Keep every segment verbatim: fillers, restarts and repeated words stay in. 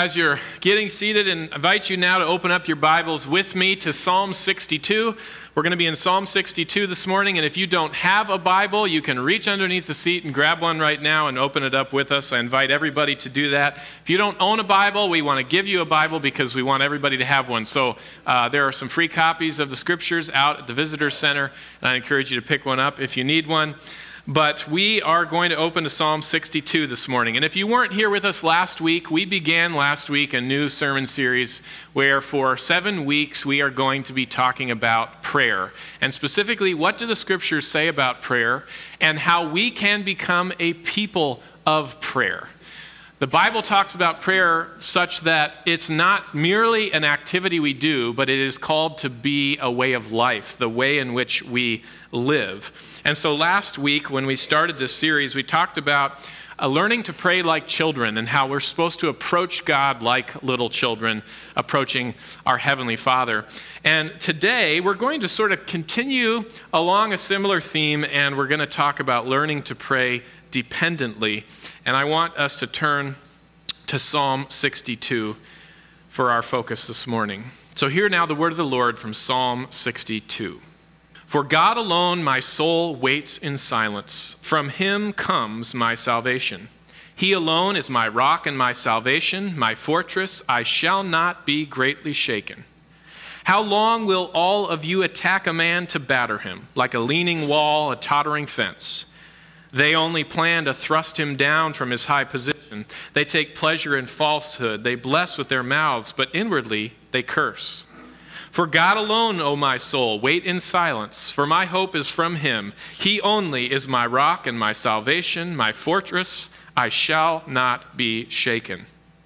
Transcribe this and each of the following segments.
As you're getting seated, I invite you now to open up your Bibles with me to Psalm sixty-two. We're going to be in Psalm sixty-two this morning, and if you don't have a Bible, you can reach underneath the seat and grab one right now and open it up with us. I invite everybody to do that. If you don't own a Bible, we want to give you a Bible because we want everybody to have one. So uh, there are some free copies of the Scriptures out at the Visitor Center, and I encourage you to pick one up if you need one. But we are going to open to Psalm sixty-two this morning. And if you weren't here with us last week, we began last week a new sermon series where for seven weeks we are going to be talking about prayer. And specifically, what do the Scriptures say about prayer and how we can become a people of prayer. The Bible talks about prayer such that it's not merely an activity we do, but it is called to be a way of life, the way in which we live. And so last week when we started this series, we talked about uh, learning to pray like children and how we're supposed to approach God like little children approaching our Heavenly Father. And today we're going to sort of continue along a similar theme, and we're going to talk about learning to pray dependently. And I want us to turn to Psalm sixty-two for our focus this morning. So hear now the word of the Lord from Psalm sixty-two. For God alone my soul waits in silence. From him comes my salvation. He alone is my rock and my salvation, my fortress. I shall not be greatly shaken. How long will all of you attack a man to batter him, like a leaning wall, a tottering fence? They only plan to thrust him down from his high position. They take pleasure in falsehood. They bless with their mouths, but inwardly they curse. For God alone, O my soul, wait in silence, for my hope is from him. He only is my rock and my salvation, my fortress. I shall not be shaken.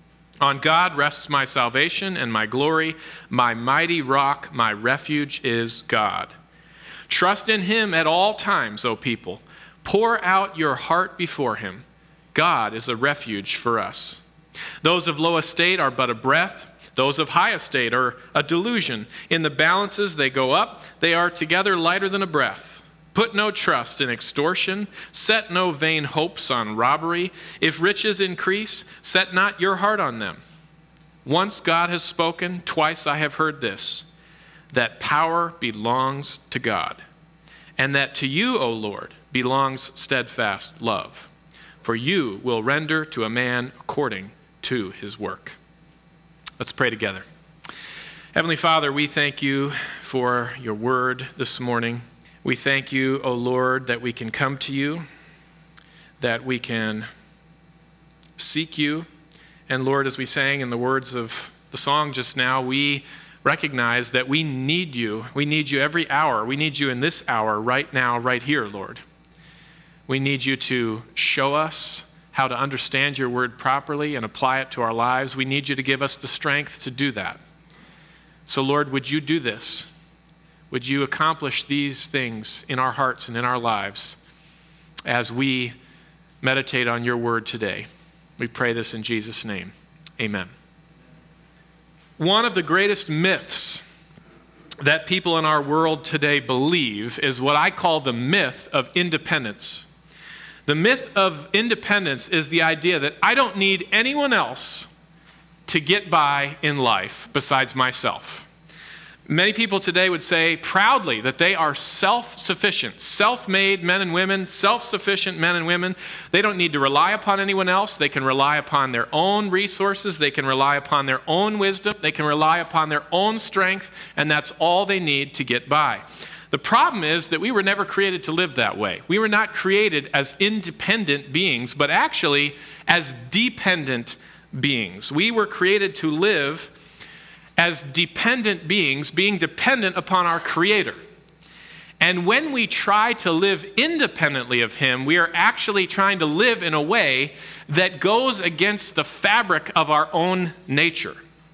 On God rests my salvation and my glory. My mighty rock, my refuge is God. Trust in him at all times, O people. Pour out your heart before him. God is a refuge for us. Those of low estate are but a breath. Those of high estate are a delusion. In the balances they go up. They are together lighter than a breath. Put no trust in extortion. Set no vain hopes on robbery. If riches increase, set not your heart on them. Once God has spoken, twice I have heard this, that power belongs to God, and that to you, O Lord, belongs steadfast love. For you will render to a man according to his work. Let's pray together. Heavenly Father, we thank you for your word this morning. We thank you, O Lord, that we can come to you, that we can seek you. And Lord, as we sang in the words of the song just now, we recognize that we need you. We need you every hour. We need you in this hour, right now, right here, Lord. We need you to show us how to understand your word properly and apply it to our lives. We need you to give us the strength to do that. So, Lord, would you do this? Would you accomplish these things in our hearts and in our lives as we meditate on your word today? We pray this in Jesus' name. Amen. One of the greatest myths that people in our world today believe is what I call the myth of independence. The myth of independence is the idea that I don't need anyone else to get by in life besides myself. Many people today would say proudly that they are self-sufficient, self-made men and women, self-sufficient men and women. They don't need to rely upon anyone else. They can rely upon their own resources. They can rely upon their own wisdom. They can rely upon their own strength, and that's all they need to get by. The problem is that we were never created to live that way. We were not created as independent beings, but actually as dependent beings. We were created to live as dependent beings, being dependent upon our Creator. And when we try to live independently of him, we are actually trying to live in a way that goes against the fabric of our own nature.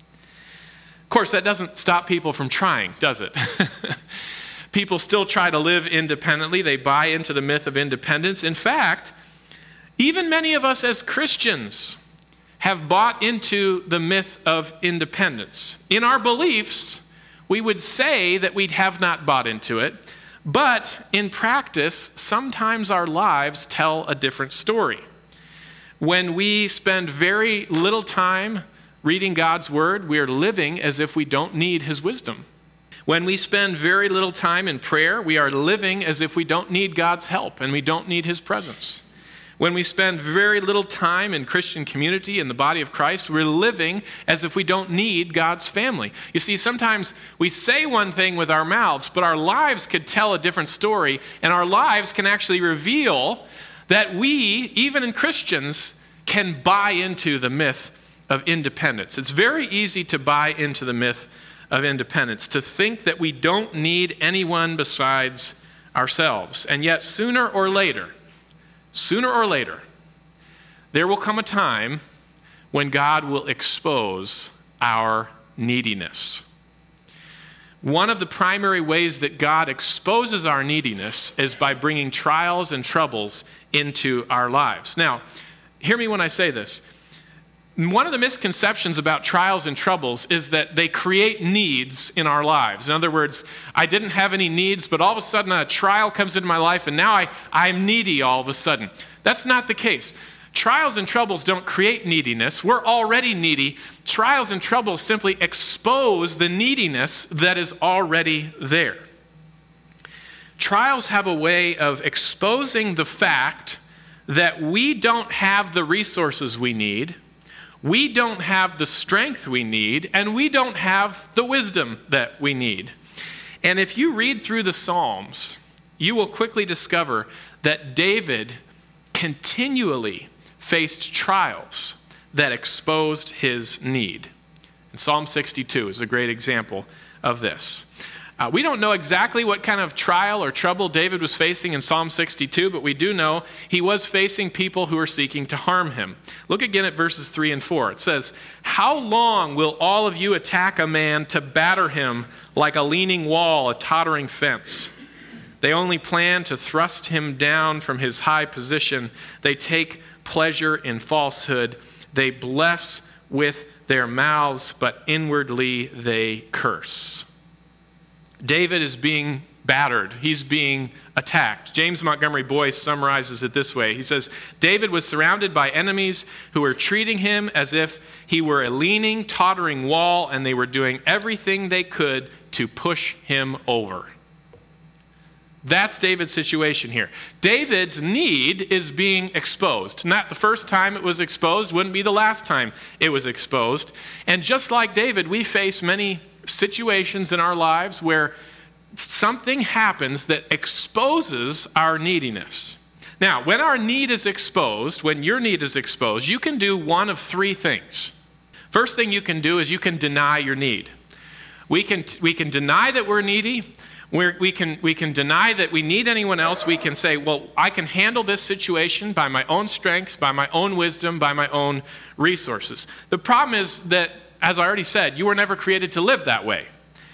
Of course, that doesn't stop people from trying, does it? People still try to live independently. They buy into the myth of independence. In fact, even many of us as Christians have bought into the myth of independence. In our beliefs, we would say that we have not bought into it, but in practice, sometimes our lives tell a different story. When we spend very little time reading God's word, we are living as if we don't need his wisdom. When we spend very little time in prayer, we are living as if we don't need God's help and we don't need his presence. When we spend very little time in Christian community, in the body of Christ, we're living as if we don't need God's family. You see, sometimes we say one thing with our mouths, but our lives could tell a different story, and our lives can actually reveal that we, even in Christians, can buy into the myth of independence. It's very easy to buy into the myth of independence, to think that we don't need anyone besides ourselves. And yet, sooner or later, sooner or later, there will come a time when God will expose our neediness. One of the primary ways that God exposes our neediness is by bringing trials and troubles into our lives. Now, hear me when I say this. One of the misconceptions about trials and troubles is that they create needs in our lives. In other words, I didn't have any needs, but all of a sudden a trial comes into my life and now I, I'm needy all of a sudden. That's not the case. Trials and troubles don't create neediness. We're already needy. Trials and troubles simply expose the neediness that is already there. Trials have a way of exposing the fact that we don't have the resources we need, we don't have the strength we need, and we don't have the wisdom that we need. And if you read through the Psalms, you will quickly discover that David continually faced trials that exposed his need. And Psalm sixty-two is a great example of this. Uh, we don't know exactly what kind of trial or trouble David was facing in Psalm sixty-two, but we do know he was facing people who were seeking to harm him. Look again at verses three and four. It says, "How long will all of you attack a man to batter him like a leaning wall, a tottering fence? They only plan to thrust him down from his high position. They take pleasure in falsehood. They bless with their mouths, but inwardly they curse." David is being battered. He's being attacked. James Montgomery Boyce summarizes it this way. He says, David was surrounded by enemies who were treating him as if he were a leaning, tottering wall, and they were doing everything they could to push him over. That's David's situation here. David's need is being exposed. Not the first time it was exposed, wouldn't be the last time it was exposed. And just like David, we face many situations in our lives where something happens that exposes our neediness. Now, when our need is exposed, when your need is exposed, you can do one of three things. First thing you can do is you can deny your need. We can, we can deny that we're needy. We're, we can, we can deny that we need anyone else. We can say, well, I can handle this situation by my own strength, by my own wisdom, by my own resources. The problem is that, as I already said, you were never created to live that way.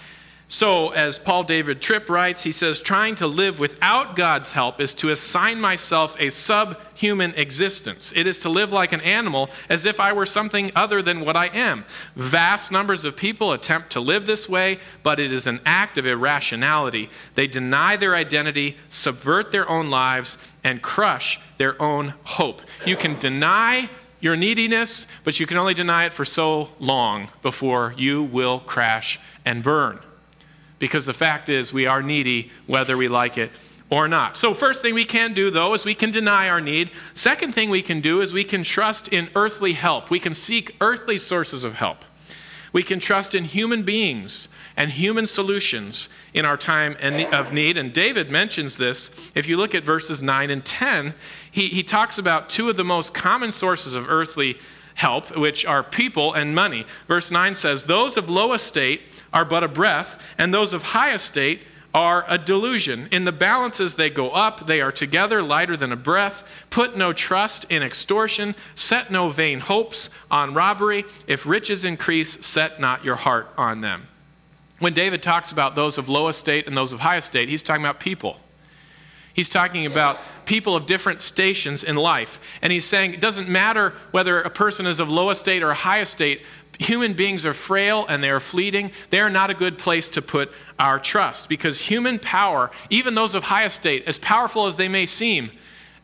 So, as Paul David Tripp writes, he says, trying to live without God's help is to assign myself a subhuman existence. It is to live like an animal, as if I were something other than what I am. Vast numbers of people attempt to live this way, but it is an act of irrationality. They deny their identity, subvert their own lives, and crush their own hope. You can deny your neediness, but you can only deny it for so long before you will crash and burn. Because the fact is, we are needy whether we like it or not. So first thing we can do, though, is we can deny our need. Second thing we can do is we can trust in earthly help. We can seek earthly sources of help. We can trust in human beings and human solutions in our time of need. And David mentions this. If you look at verses nine and ten, he, he talks about two of the most common sources of earthly help, which are people and money. Verse nine says, those of low estate are but a breath, and those of high estate are a delusion. In the balances they go up, they are together lighter than a breath. Put no trust in extortion, set no vain hopes on robbery. If riches increase, set not your heart on them. When David talks about those of low estate and those of high estate, he's talking about people. He's talking about people of different stations in life. And he's saying it doesn't matter whether a person is of low estate or high estate. Human beings are frail and they are fleeting. They are not a good place to put our trust, because human power, even those of high estate, as powerful as they may seem,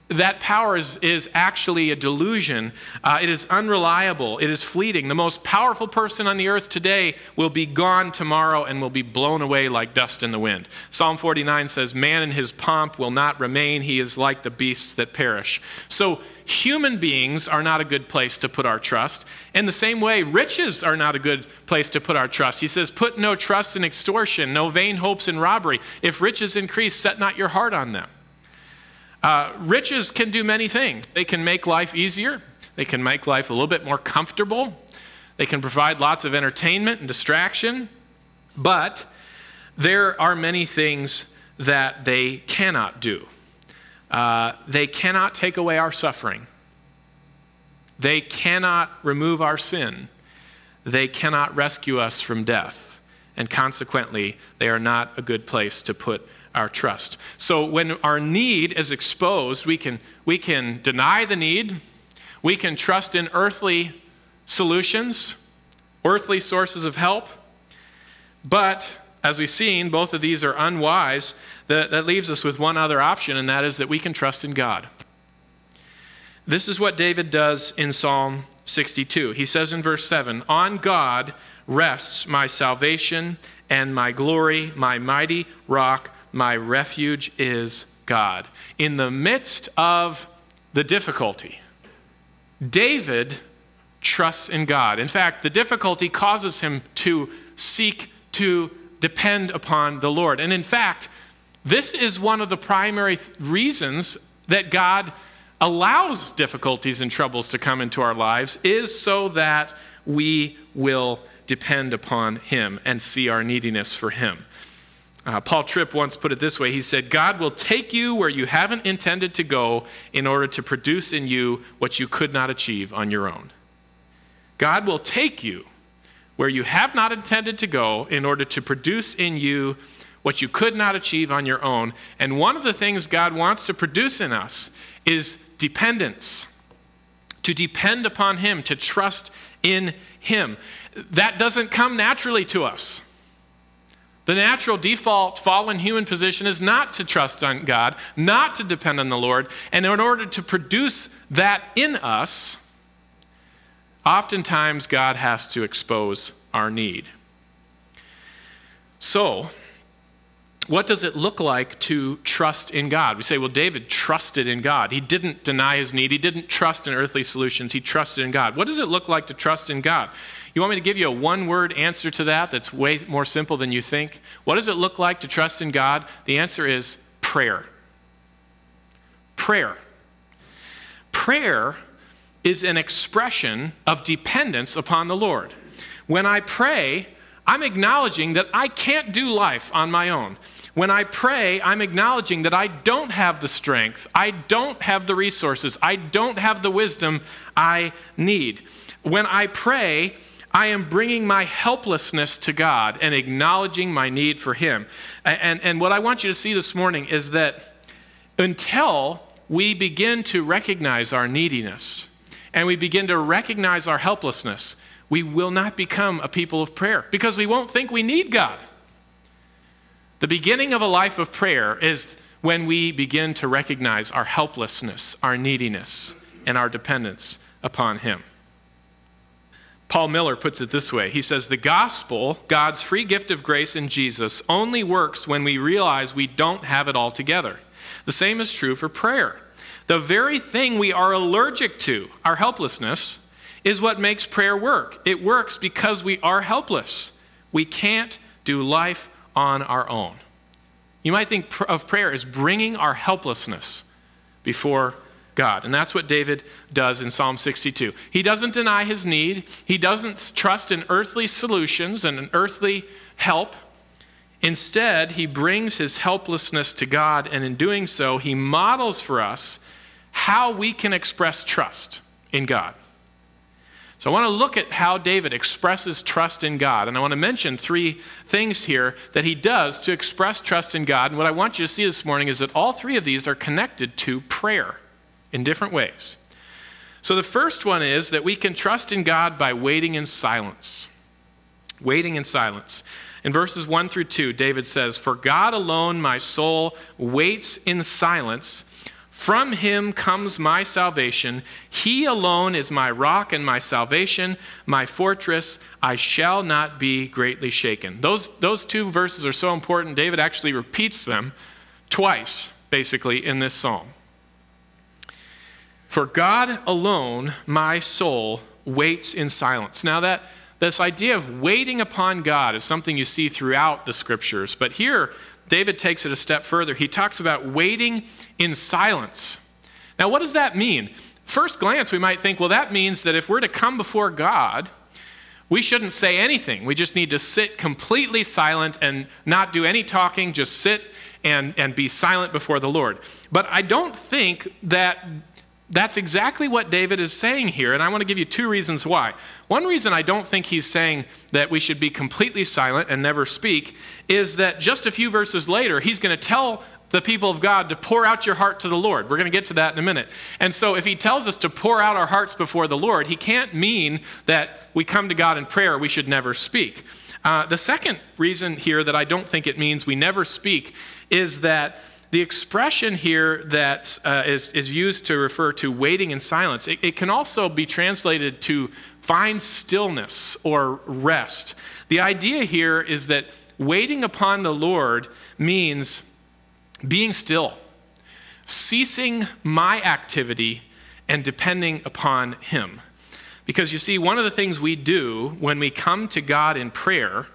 that power is, is actually a delusion. Uh, it is unreliable. It is fleeting. The most powerful person on the earth today will be gone tomorrow and will be blown away like dust in the wind. Psalm forty-nine says, man in his pomp will not remain. He is like the beasts that perish. So human beings are not a good place to put our trust. In the same way, riches are not a good place to put our trust. He says, put no trust in extortion, no vain hopes in robbery. If riches increase, set not your heart on them. Uh, riches can do many things. They can make life easier. They can make life a little bit more comfortable. They can provide lots of entertainment and distraction. But there are many things that they cannot do. Uh, they cannot take away our suffering. They cannot remove our sin. They cannot rescue us from death. And consequently, they are not a good place to put our trust. So when our need is exposed, we can, we can deny the need. We can trust in earthly solutions, earthly sources of help. But as we've seen, both of these are unwise. That, that leaves us with one other option, and that is that we can trust in God. This is what David does in Psalm sixty-two. He says in verse seven, on God rests my salvation and my glory, my mighty rock. My refuge is God. In the midst of the difficulty, David trusts in God. In fact, the difficulty causes him to seek to depend upon the Lord. And in fact, this is one of the primary th- reasons that God allows difficulties and troubles to come into our lives, is so that we will depend upon him and see our neediness for him. Uh, Paul Tripp once put it this way. He said, God will take you where you haven't intended to go in order to produce in you what you could not achieve on your own. God will take you where you have not intended to go in order to produce in you what you could not achieve on your own. And one of the things God wants to produce in us is dependence, to depend upon him, to trust in him. That doesn't come naturally to us. The natural default fallen human position is not to trust on God, not to depend on the Lord. And in order to produce that in us, oftentimes God has to expose our need. So, what does it look like to trust in God? We say, well, David trusted in God. He didn't deny his need. He didn't trust in earthly solutions. He trusted in God. What does it look like to trust in God? You want me to give you a one-word answer to that that's way more simple than you think? What does it look like to trust in God? The answer is prayer. Prayer. Prayer is an expression of dependence upon the Lord. When I pray, I'm acknowledging that I can't do life on my own. When I pray, I'm acknowledging that I don't have the strength, I don't have the resources, I don't have the wisdom I need. When I pray, I am bringing my helplessness to God and acknowledging my need for him. And, and what I want you to see this morning is that until we begin to recognize our neediness and we begin to recognize our helplessness, we will not become a people of prayer because we won't think we need God. The beginning of a life of prayer is when we begin to recognize our helplessness, our neediness, and our dependence upon him. Paul Miller puts it this way. He says, the gospel, God's free gift of grace in Jesus, only works when we realize we don't have it all together. The same is true for prayer. The very thing we are allergic to, our helplessness, is what makes prayer work. It works because we are helpless. We can't do life on our own. You might think of prayer as bringing our helplessness before God. And that's what David does in Psalm sixty-two. He doesn't deny his need. He doesn't trust in earthly solutions and an earthly help. Instead, he brings his helplessness to God, and in doing so, he models for us how we can express trust in God. So I want to look at how David expresses trust in God. And I want to mention three things here that he does to express trust in God. And what I want you to see this morning is that all three of these are connected to prayer in different ways. So the first one is that we can trust in God by waiting in silence. Waiting in silence. In verses one through two, David says, "For God alone my soul waits in silence, From him comes my salvation. He alone is my rock and my salvation, my fortress. I shall not be greatly shaken. Those, those two verses are so important. David actually repeats them twice, basically, in this psalm. For God alone, my soul waits in silence. Now that this idea of waiting upon God is something you see throughout the scriptures. But here, David takes it a step further. He talks about waiting in silence. Now, what does that mean? First glance, we might think, well, that means that if we're to come before God, we shouldn't say anything. We just need to sit completely silent and not do any talking, just sit and, and be silent before the Lord. But I don't think that that's exactly what David is saying here, and I want to give you two reasons why. One reason I don't think he's saying that we should be completely silent and never speak is that just a few verses later, he's going to tell the people of God to pour out your heart to the Lord. We're going to get to that in a minute. And so if he tells us to pour out our hearts before the Lord, he can't mean that we come to God in prayer, we should never speak. Uh, the second reason here that I don't think it means we never speak is that the expression here that uh, is, is used to refer to waiting in silence, it, it can also be translated to find stillness or rest. The idea here is that waiting upon the Lord means being still, ceasing my activity and depending upon him. Because you see, one of the things we do when we come to God in prayer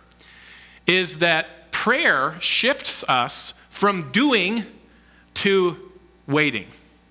is that prayer shifts us from doing to waiting.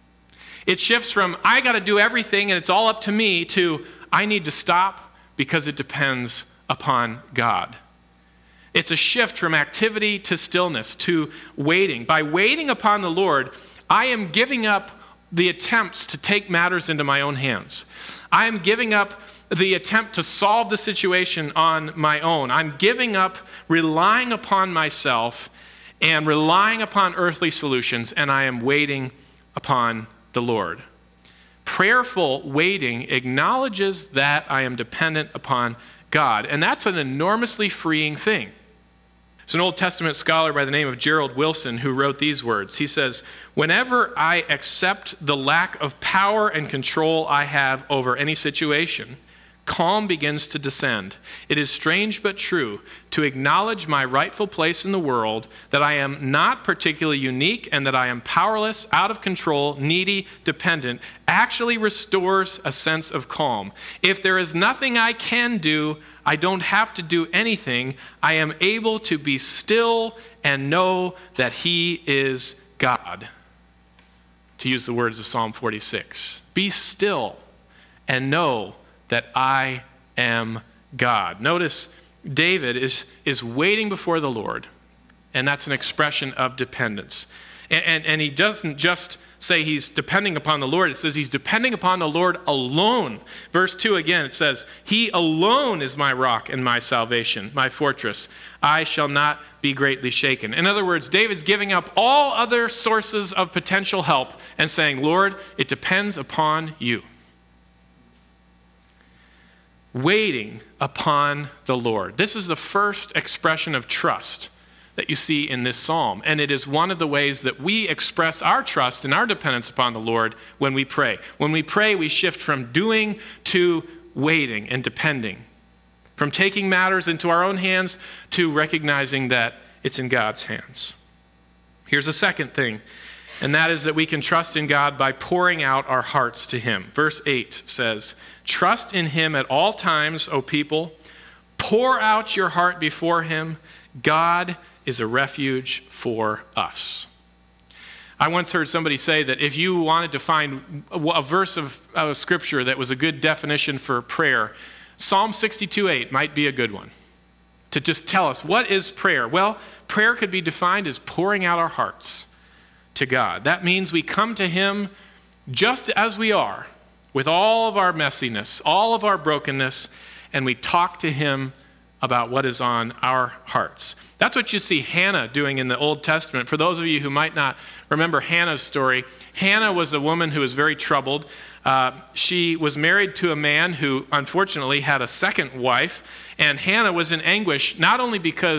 It shifts from, I got to do everything and it's all up to me, to, I need to stop because it depends upon God. It's a shift from activity to stillness, to waiting. By waiting upon the Lord, I am giving up the attempts to take matters into my own hands. I am giving up the attempt to solve the situation on my own. I'm giving up relying upon myself and relying upon earthly solutions, and I am waiting upon the Lord. Prayerful waiting acknowledges that I am dependent upon God, and that's an enormously freeing thing. There's an Old Testament scholar by the name of Gerald Wilson who wrote these words. He says, "Whenever I accept the lack of power and control I have over any situation, calm begins to descend. It is strange but true to acknowledge my rightful place in the world, that I am not particularly unique and that I am powerless, out of control, needy, dependent, actually restores a sense of calm. If there is nothing I can do, I don't have to do anything. I am able to be still and know that he is God." To use the words of Psalm forty-six. Be still and know that I am God. Notice David is, is waiting before the Lord, and that's an expression of dependence. And, and, and he doesn't just say he's depending upon the Lord. It says he's depending upon the Lord alone. Verse two again, it says, "He alone is my rock and my salvation, my fortress. I shall not be greatly shaken." In other words, David's giving up all other sources of potential help and saying, "Lord, it depends upon you." Waiting upon the Lord. This is the first expression of trust that you see in this psalm. And it is one of the ways that we express our trust and our dependence upon the Lord when we pray. When we pray, we shift from doing to waiting and depending. From taking matters into our own hands to recognizing that it's in God's hands. Here's a second thing, and that is that we can trust in God by pouring out our hearts to him. Verse eight says, "Trust in him at all times, O people. Pour out your heart before him. God is a refuge for us." I once heard somebody say that if you wanted to find a verse of, of scripture that was a good definition for prayer, Psalm sixty-two eight might be a good one to just tell us, what is prayer? Well, prayer could be defined as pouring out our hearts to God. That means we come to him just as we are, with all of our messiness, all of our brokenness, and we talk to him about what is on our hearts. That's what you see Hannah doing in the Old Testament. For those of you who might not remember Hannah's story, Hannah was a woman who was very troubled. Uh, she was married to a man who unfortunately had a second wife, and Hannah was in anguish, not only because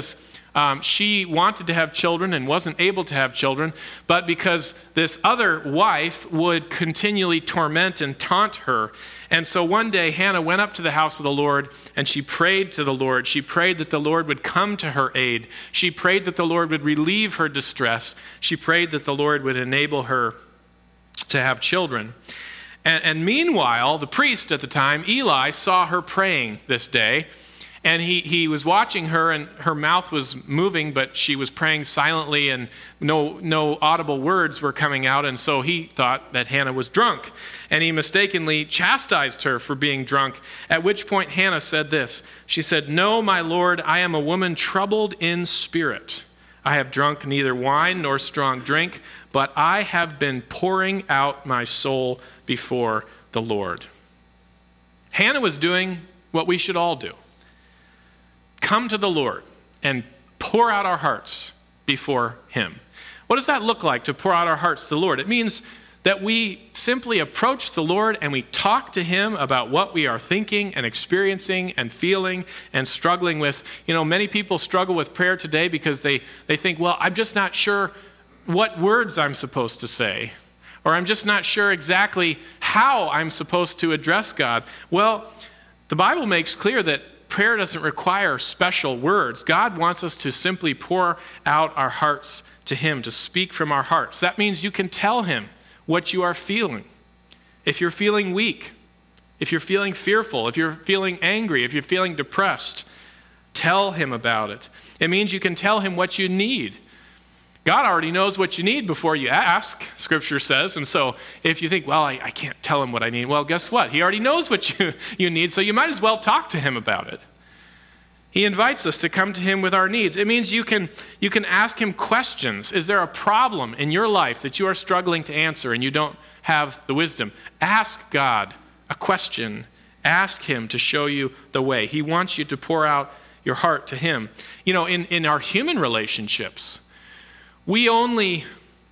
Um, she wanted to have children and wasn't able to have children, but because this other wife would continually torment and taunt her. And so one day Hannah went up to the house of the Lord and she prayed to the Lord. She prayed that the Lord would come to her aid. She prayed that the Lord would relieve her distress. She prayed that the Lord would enable her to have children. And, and meanwhile, the priest at the time, Eli, saw her praying this day. And he, he was watching her, and her mouth was moving, but she was praying silently, and no, no audible words were coming out. And so he thought that Hannah was drunk. And he mistakenly chastised her for being drunk, at which point Hannah said this. She said, "No, my Lord, I am a woman troubled in spirit. I have drunk neither wine nor strong drink, but I have been pouring out my soul before the Lord." Hannah was doing what we should all do. Come to the Lord and pour out our hearts before him. What does that look like, to pour out our hearts to the Lord? It means that we simply approach the Lord and we talk to him about what we are thinking and experiencing and feeling and struggling with. You know, many people struggle with prayer today because they, they think, well, I'm just not sure what words I'm supposed to say, or I'm just not sure exactly how I'm supposed to address God. Well, the Bible makes clear that prayer doesn't require special words. God wants us to simply pour out our hearts to him, to speak from our hearts. That means you can tell him what you are feeling. If you're feeling weak, if you're feeling fearful, if you're feeling angry, if you're feeling depressed, tell him about it. It means you can tell him what you need. God already knows what you need before you ask, Scripture says. And so if you think, well, I, I can't tell him what I need, well, guess what? He already knows what you, you need, so you might as well talk to him about it. He invites us to come to him with our needs. It means you can, you can ask him questions. Is there a problem in your life that you are struggling to answer and you don't have the wisdom? Ask God a question. Ask him to show you the way. He wants you to pour out your heart to him. You know, in, in our human relationships, we only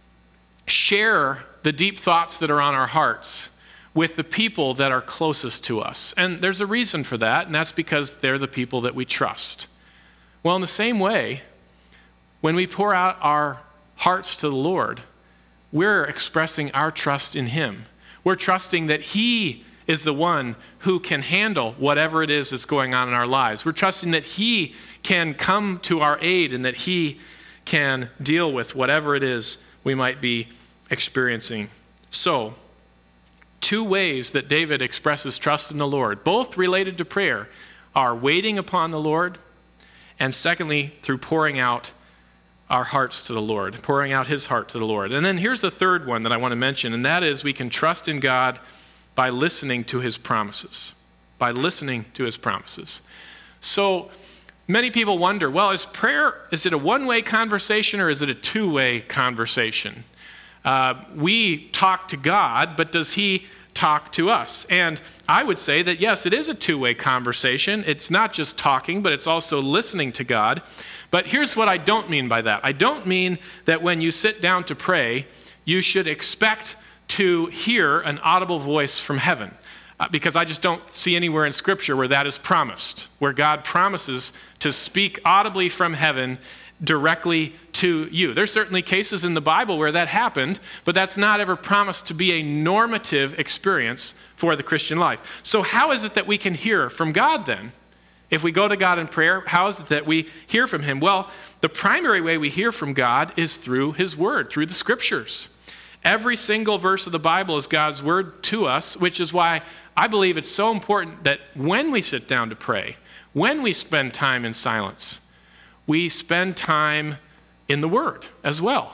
share the deep thoughts that are on our hearts with the people that are closest to us. And there's a reason for that, and that's because they're the people that we trust. Well, in the same way, when we pour out our hearts to the Lord, we're expressing our trust in him. We're trusting that he is the one who can handle whatever it is that's going on in our lives. We're trusting that he can come to our aid and that he can deal with whatever it is we might be experiencing. So, two ways that David expresses trust in the Lord, both related to prayer, are waiting upon the Lord, and secondly, through pouring out our hearts to the Lord, pouring out his heart to the Lord. And then here's the third one that I want to mention, and that is we can trust in God by listening to his promises. By listening to his promises. So, many people wonder, well, is prayer, is it a one-way conversation or is it a two-way conversation? Uh, we talk to God, but does he talk to us? And I would say that, yes, it is a two-way conversation. It's not just talking, but it's also listening to God. But here's what I don't mean by that. I don't mean that when you sit down to pray, you should expect to hear an audible voice from heaven. Uh, because I just don't see anywhere in Scripture where that is promised, where God promises to speak audibly from heaven directly to you. There's certainly cases in the Bible where that happened, but that's not ever promised to be a normative experience for the Christian life. So how is it that we can hear from God then? If we go to God in prayer, how is it that we hear from him? Well, the primary way we hear from God is through his word, through the Scriptures. Every single verse of the Bible is God's word to us, which is why I believe it's so important that when we sit down to pray, when we spend time in silence, we spend time in the Word as well.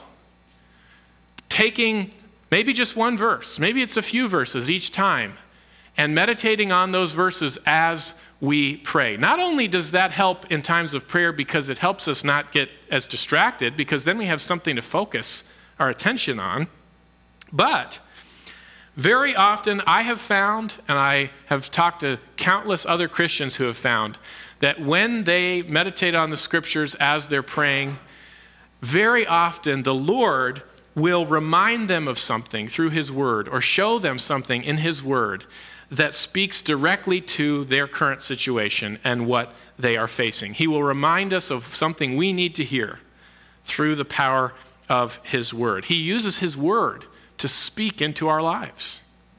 Taking maybe just one verse, maybe it's a few verses each time, and meditating on those verses as we pray. Not only does that help in times of prayer because it helps us not get as distracted, because then we have something to focus our attention on, but very often I have found, and I have talked to countless other Christians who have found, that when they meditate on the Scriptures as they're praying, very often the Lord will remind them of something through his word or show them something in his word that speaks directly to their current situation and what they are facing. He will remind us of something we need to hear through the power of his word. He uses his word to speak into our lives.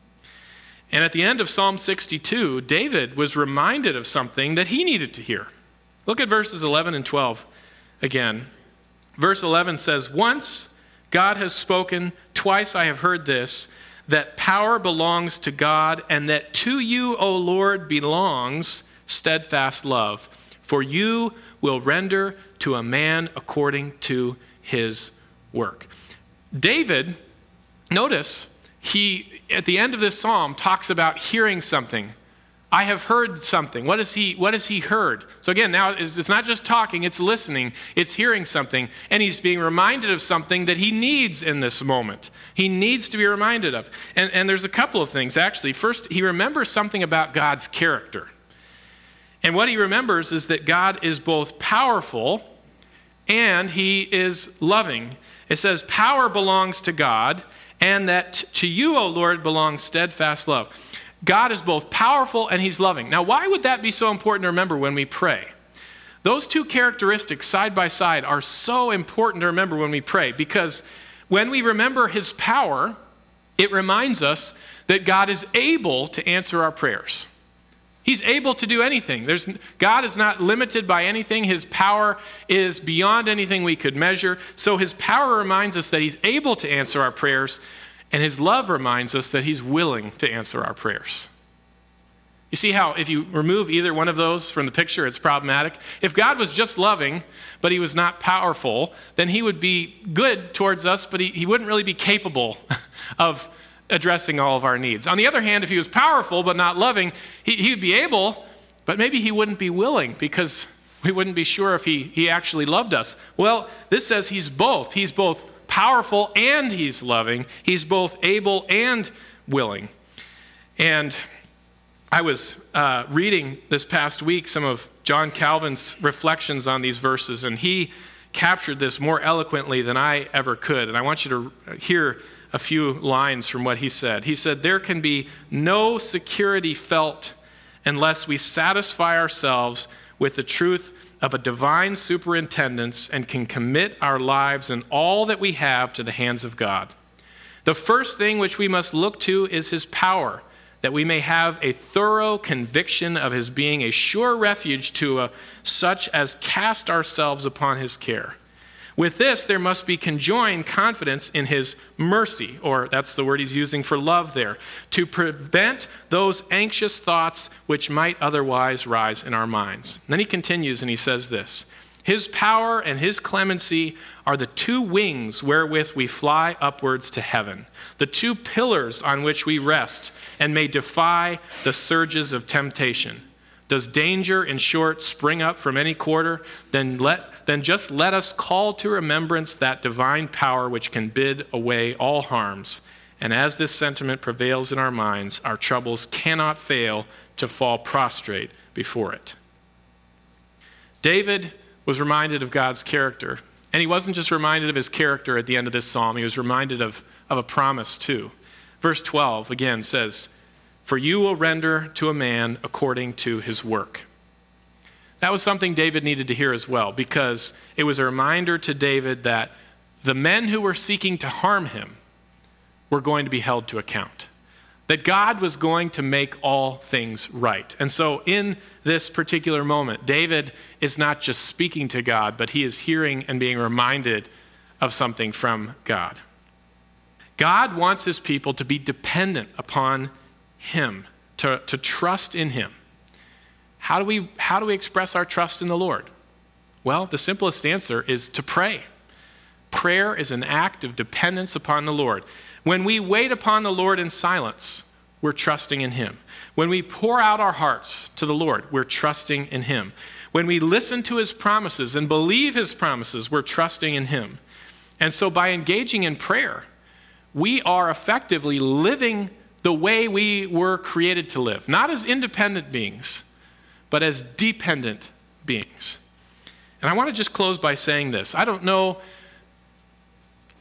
And at the end of Psalm sixty-two, David was reminded of something that he needed to hear. Look at verses eleven and twelve again. Verse eleven says, "Once God has spoken, twice I have heard this, that power belongs to God, and that to you, O Lord, belongs steadfast love. For you will render to a man according to his work." David, notice, he, at the end of this psalm, talks about hearing something. I have heard something. What has he, what has he heard? So again, now it's, it's not just talking, it's listening, it's hearing something. And he's being reminded of something that he needs in this moment. He needs to be reminded of. And, and there's a couple of things, actually. First, he remembers something about God's character. And what he remembers is that God is both powerful and he is loving. It says, power belongs to God, and that to you, O Lord, belongs steadfast love. God is both powerful and he's loving. Now, why would that be so important to remember when we pray? Those two characteristics side by side are so important to remember when we pray, because when we remember his power, it reminds us that God is able to answer our prayers. He's able to do anything. There's, God is not limited by anything. His power is beyond anything we could measure. So his power reminds us that he's able to answer our prayers, and his love reminds us that he's willing to answer our prayers. You see how if you remove either one of those from the picture, it's problematic? If God was just loving, but he was not powerful, then he would be good towards us, but he, he wouldn't really be capable of addressing all of our needs. On the other hand, if he was powerful but not loving, he, he'd be able, but maybe he wouldn't be willing, because we wouldn't be sure if he, he actually loved us. Well, this says he's both. He's both powerful and he's loving. He's both able and willing. And I was uh, reading this past week some of John Calvin's reflections on these verses, and he captured this more eloquently than I ever could. And I want you to hear a few lines from what he said. He said, "There can be no security felt unless we satisfy ourselves with the truth of a divine superintendence and can commit our lives and all that we have to the hands of God. The first thing which we must look to is his power, that we may have a thorough conviction of his being a sure refuge to a, such as cast ourselves upon his care. With this, there must be conjoined confidence in his mercy," or that's the word he's using for love there, "to prevent those anxious thoughts which might otherwise rise in our minds." And then he continues and he says this, "His power and his clemency are the two wings wherewith we fly upwards to heaven, the two pillars on which we rest and may defy the surges of temptation. Does danger, in short, spring up from any quarter? Then let then just let us call to remembrance that divine power which can bid away all harms. And as this sentiment prevails in our minds, our troubles cannot fail to fall prostrate before it." David was reminded of God's character. And he wasn't just reminded of his character at the end of this psalm. He was reminded of, of a promise too. Verse twelve again says, "For you will render to a man according to his work." That was something David needed to hear as well, because it was a reminder to David that the men who were seeking to harm him were going to be held to account. That God was going to make all things right. And so in this particular moment, David is not just speaking to God, but he is hearing and being reminded of something from God. God wants his people to be dependent upon him, to, to trust in him. How do we, how do we express our trust in the Lord? Well, the simplest answer is to pray. Prayer is an act of dependence upon the Lord. When we wait upon the Lord in silence, we're trusting in him. When we pour out our hearts to the Lord, we're trusting in him. When we listen to his promises and believe his promises, we're trusting in him. And so by engaging in prayer, we are effectively living the way we were created to live, not as independent beings, but as dependent beings. And I want to just close by saying this. I don't know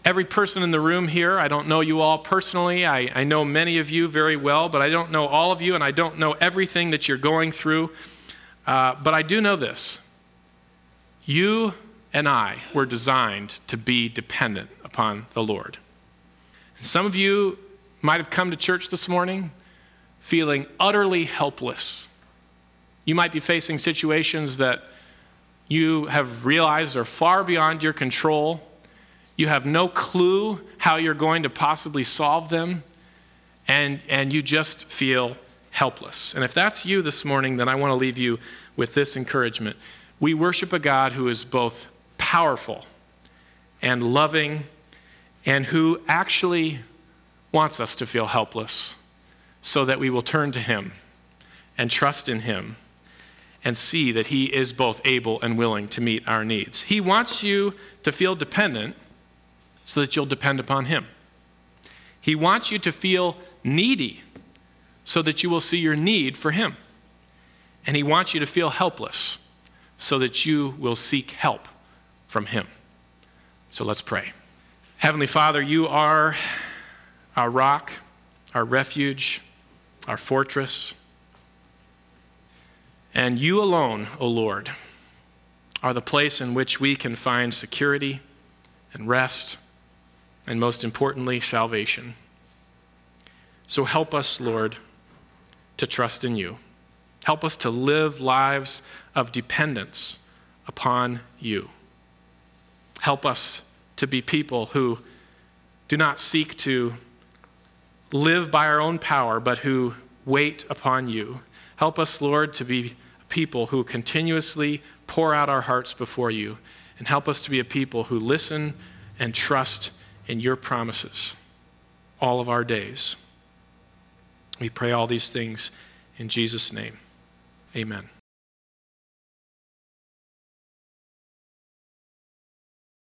every person in the room here, I don't know you all personally. I, I know many of you very well, but I don't know all of you, and I don't know everything that you're going through. Uh, but I do know this. You and I were designed to be dependent upon the Lord. And some of you might have come to church this morning feeling utterly helpless. You might be facing situations that you have realized are far beyond your control. You have no clue how you're going to possibly solve them, and, and you just feel helpless. And if that's you this morning, then I want to leave you with this encouragement. We worship a God who is both powerful and loving, and who actually wants us to feel helpless so that we will turn to him and trust in him and see that he is both able and willing to meet our needs. He wants you to feel dependent so that you'll depend upon him. He wants you to feel needy so that you will see your need for him. And he wants you to feel helpless so that you will seek help from him. So let's pray. Heavenly Father, you are our rock, our refuge, our fortress. And you alone, O Lord, are the place in which we can find security and rest, and most importantly, salvation. So help us, Lord, to trust in you. Help us to live lives of dependence upon you. Help us to be people who do not seek to live by our own power, but who wait upon you. Help us, Lord, to be people who continuously pour out our hearts before you, and help us to be a people who listen and trust in your promises all of our days. We pray all these things in Jesus' name. Amen.